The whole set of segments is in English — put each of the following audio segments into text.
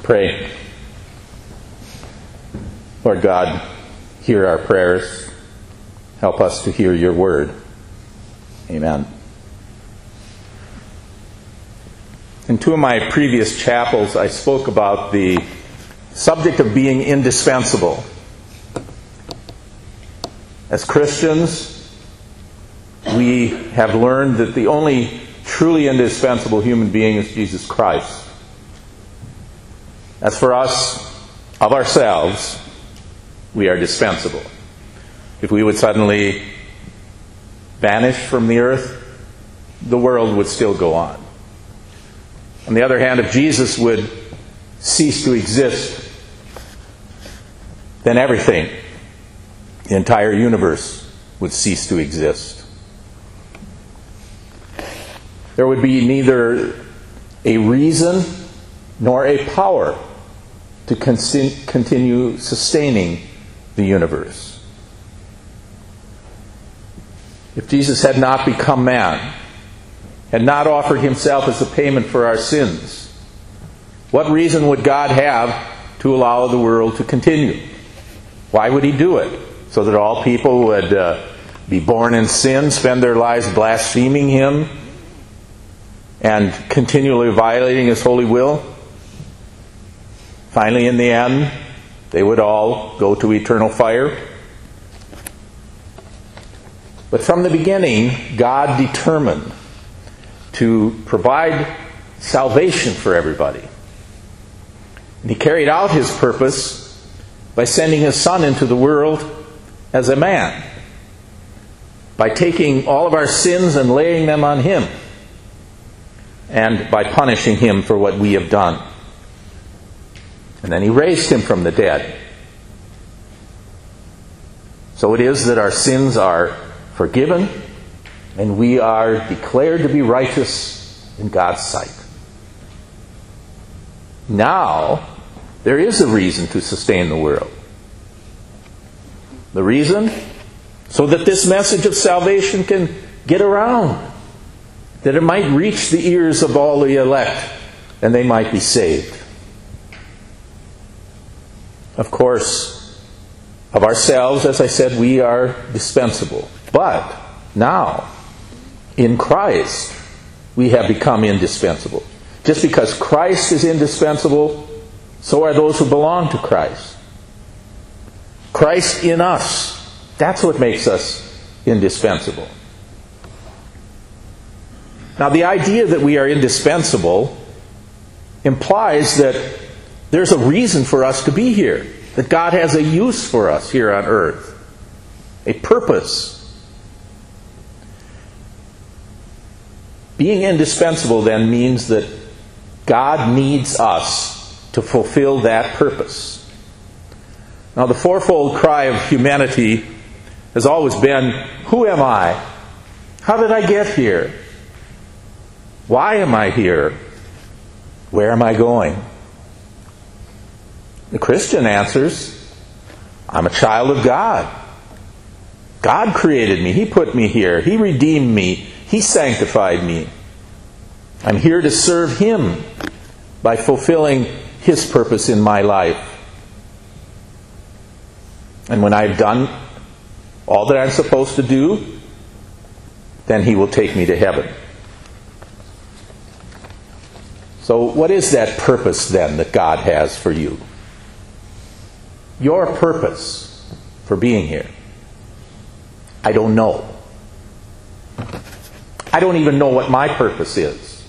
pray. Lord God, hear our prayers. Help us to hear your word. Amen. In two of my previous chapels, I spoke about the subject of being indispensable. As Christians, we have learned that the only truly indispensable human being is Jesus Christ. As for us, of ourselves, we are dispensable. If we would suddenly vanish from the earth, the world would still go on. On the other hand, if Jesus would cease to exist, then everything, the entire universe, would cease to exist. There would be neither a reason nor a power to continue sustaining the universe. If Jesus had not become man, had not offered himself as a payment for our sins, what reason would God have to allow the world to continue? Why would he do it? So that all people would be born in sin, spend their lives blaspheming him, and continually violating his holy will? Finally, in the end, they would all go to eternal fire. But from the beginning, God determined to provide salvation for everybody. And he carried out his purpose by sending his Son into the world as a man, by taking all of our sins and laying them on him, and by punishing him for what we have done. And then he raised him from the dead. So it is that our sins are forgiven, and we are declared to be righteous in God's sight. Now, there is a reason to sustain the world. The reason? So that this message of salvation can get around, that it might reach the ears of all the elect, and they might be saved. Of course, of ourselves, as I said, we are dispensable. But now, in Christ, we have become indispensable. Just because Christ is indispensable, so are those who belong to Christ. Christ in us, that's what makes us indispensable. Now, the idea that we are indispensable implies that there's a reason for us to be here, that God has a use for us here on earth, a purpose. Being indispensable then means that God needs us to fulfill that purpose. Now, the fourfold cry of humanity has always been, who am I? How did I get here? Why am I here? Where am I going? The Christian answers, I'm a child of God. God created me. He put me here. He redeemed me. He sanctified me. I'm here to serve him by fulfilling his purpose in my life. And when I've done all that I'm supposed to do, then he will take me to heaven. So what is that purpose then that God has for you? Your purpose for being here? I don't know. I don't even know what my purpose is.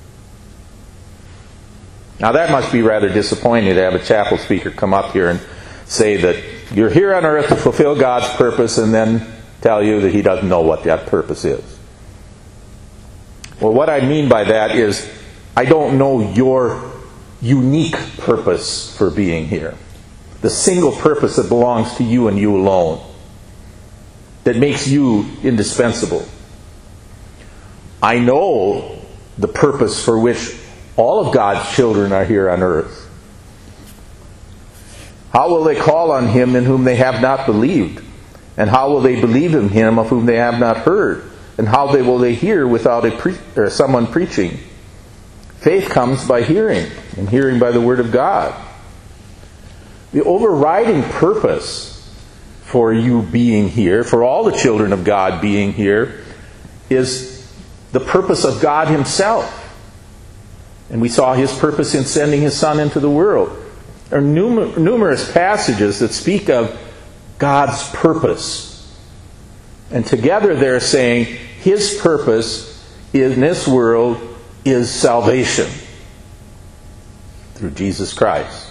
Now that must be rather disappointing to have a chapel speaker come up here and say that you're here on earth to fulfill God's purpose and then tell you that he doesn't know what that purpose is. Well, what I mean by that is I don't know your unique purpose for being here. The single purpose that belongs to you and you alone, that makes you indispensable. I know the purpose for which all of God's children are here on earth. How will they call on him in whom they have not believed? And how will they believe in him of whom they have not heard? And how will they hear without someone preaching? Faith comes by hearing, and hearing by the Word of God. The overriding purpose for you being here, for all the children of God being here, is the purpose of God Himself. And we saw His purpose in sending His Son into the world. There are numerous passages that speak of God's purpose. And together they're saying His purpose in this world is salvation through Jesus Christ.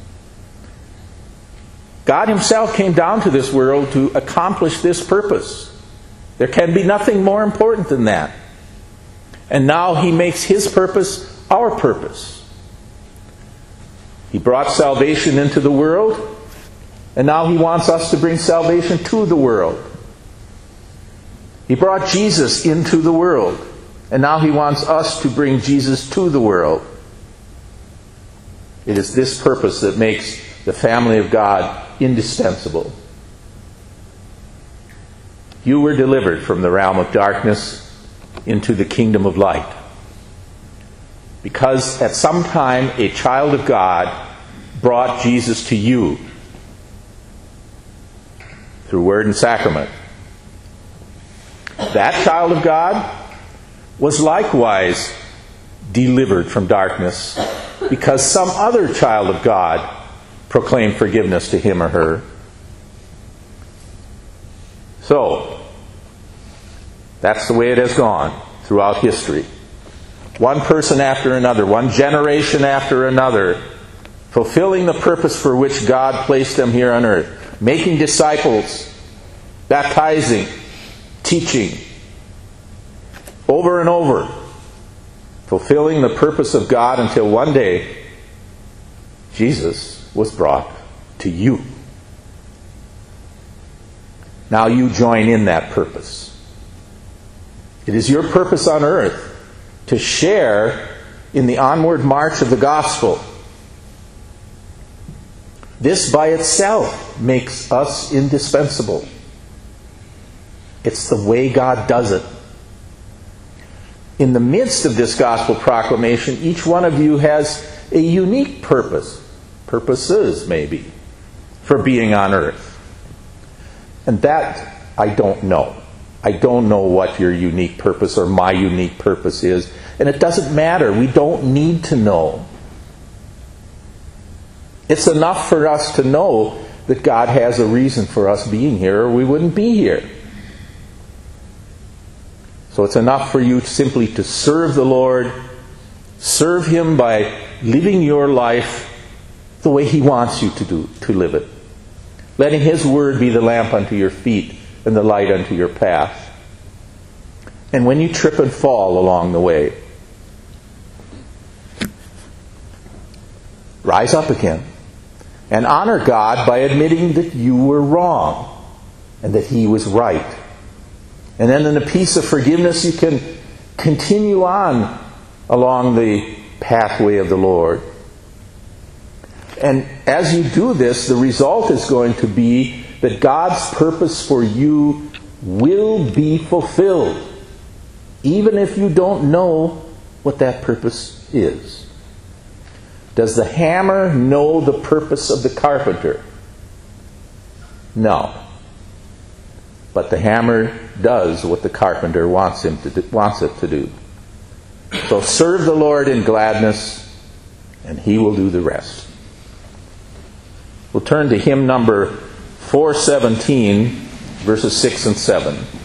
God Himself came down to this world to accomplish this purpose. There can be nothing more important than that. And now He makes His purpose our purpose. He brought salvation into the world, and now He wants us to bring salvation to the world. He brought Jesus into the world, and now He wants us to bring Jesus to the world. It is this purpose that makes the family of God indispensable. You were delivered from the realm of darkness into the kingdom of light, because at some time a child of God brought Jesus to you through word and sacrament. That child of God was likewise delivered from darkness because some other child of God proclaimed forgiveness to him or her. So, that's the way it has gone throughout history. One person after another, one generation after another, fulfilling the purpose for which God placed them here on earth, making disciples, baptizing, teaching, over and over, fulfilling the purpose of God until one day Jesus was brought to you. Now you join in that purpose. It is your purpose on earth to share in the onward march of the gospel. This by itself makes us indispensable. It's the way God does it. In the midst of this gospel proclamation, each one of you has a unique purpose, purposes maybe, for being on earth. And that I don't know. I don't know what your unique purpose or my unique purpose is. And it doesn't matter. We don't need to know. It's enough for us to know that God has a reason for us being here, or we wouldn't be here. So it's enough for you simply to serve the Lord, serve Him by living your life the way He wants you to live it. Letting His Word be the lamp unto your feet and the light unto your path. And when you trip and fall along the way, rise up again and honor God by admitting that you were wrong and that He was right. And then in the peace of forgiveness, you can continue on along the pathway of the Lord. And as you do this, the result is going to be that God's purpose for you will be fulfilled, even if you don't know what that purpose is. Does the hammer know the purpose of the carpenter? No. But the hammer does what the carpenter wants it to do. So serve the Lord in gladness, and He will do the rest. We'll turn to hymn number 417, verses 6 and 7.